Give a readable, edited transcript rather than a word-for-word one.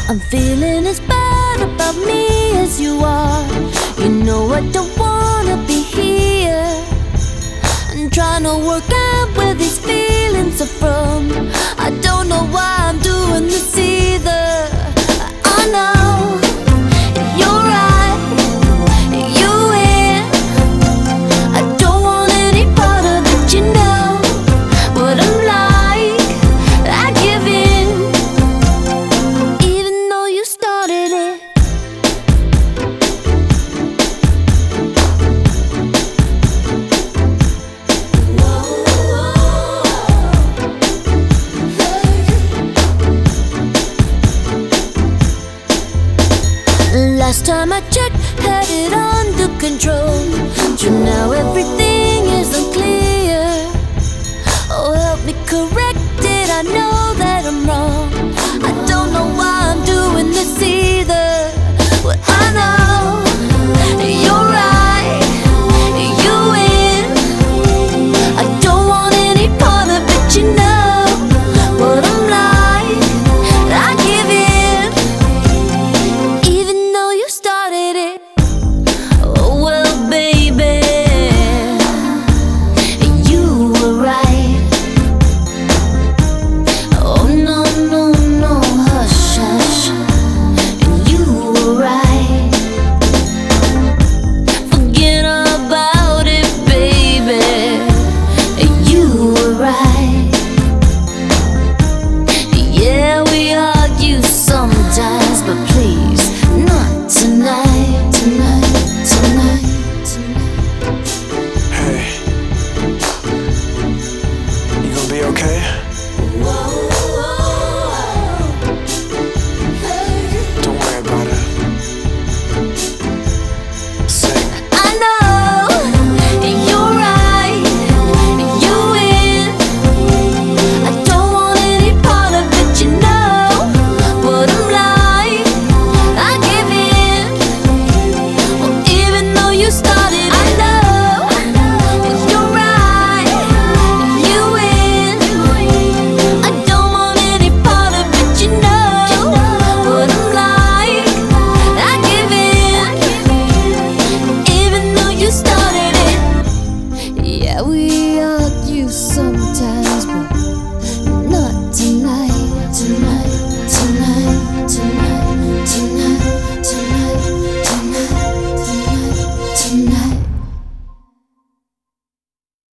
I'm feeling as bad about me as you are. You know I don't wanna be here. I'm trying to work out where these feelings are from. I don't know why I'm doing this either. I know you're right, you win. I don't want any part of it, you know what I'm like. I give in, even though you started it. Last time I checked, had it under control. So now everything is unclear. Oh, help me correct it, I know that